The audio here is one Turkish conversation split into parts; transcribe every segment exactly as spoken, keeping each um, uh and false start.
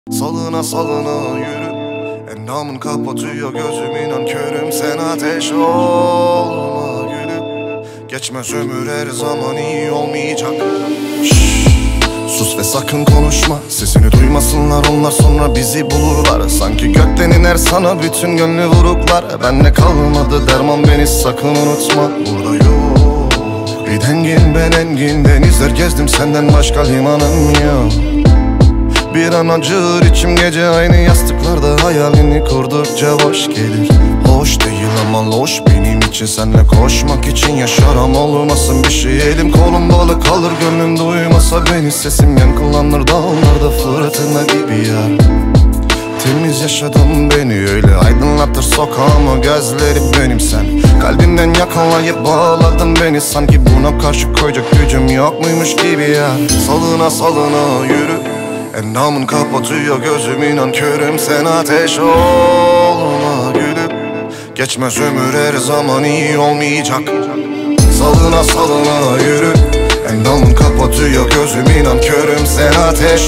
Salına salına yürü, endamın kapatıyor gözüm, inan körüm. Sen ateş olma gülüm, geçmez ömür, her zaman iyi olmayacak. Şşş, sus ve sakın konuşma, sesini duymasınlar onlar, sonra bizi bulurlar. Sanki gökten iner sana bütün gönlü vuruklar. Bende kalmadı derman, beni sakın unutma. Burada yok bir dengin, ben engin denizler gezdim, senden başka limanım yok. Bir an acır içim gece, aynı yastıklarda hayalini kurdukça boş gelir. Hoş değil ama loş benim için, senle koşmak için yaşarım, olmasın bir şey. Elim kolum bağlı kalır, gönlüm duymasa beni, sesim yankılanır dağlarda fırtına gibi ya. Temiz yaşadım beni, öyle aydınlatır sokağımı gözlerim benim sen. Kalbimden yakalayıp bağladın beni, sanki buna karşı koyacak gücüm yok muymuş gibi ya. Salına salına yürü, endamın kapatıyor gözüm, inan körüm. Sen ateş olma gülüm, geçmez ömür, her zaman iyi olmayacak. Salına salına yürü, endamın kapatıyor gözüm, inan körüm. Sen ateş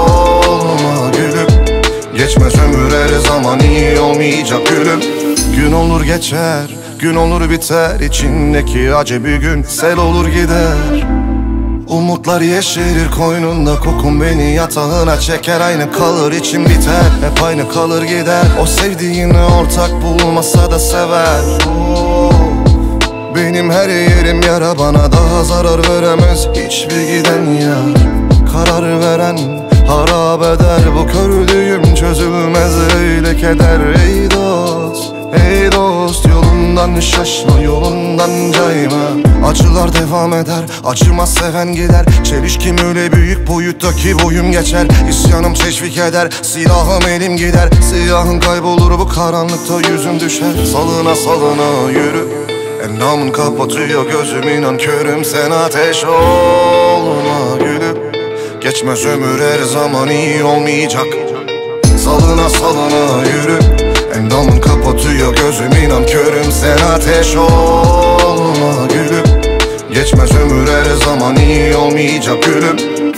olma gülüm, geçmez ömür, her zaman iyi olmayacak gülüm. Gün olur geçer, gün olur biter, içindeki acı bir gün sel olur gider. Umutlar yeşerir koynunda, kokun beni yatağına çeker. Aynı kalır içim biter, hep aynı kalır gider. O sevdiğini ortak bulmasa da sever. Oh, benim her yerim yara, bana daha zarar veremez hiçbir giden yar. Karar veren harap eder, bu kördüğüm çözülmez öyle keder. Ey dost, ey dost, yolundan şaşma, yolundan cayma. Acılar devam eder, acımaz seven gider. Çelişkim öyle büyük boyuttaki boyum geçer. İsyanım teşvik eder, silahım elim gider. Siyahın kaybolur bu karanlıkta, yüzüm düşer. Salına salına yürü, endamın kapatıyor gözüm, inan körüm. Sen ateş olma gülüm, geçmez ömür, her zaman iyi olmayacak. Salına salına yürü, endamın kapatıyor gözüm, inan körüm. Sen ateş olma gülüm, geçmez ömür, her zaman iyi olmayacak gülüm.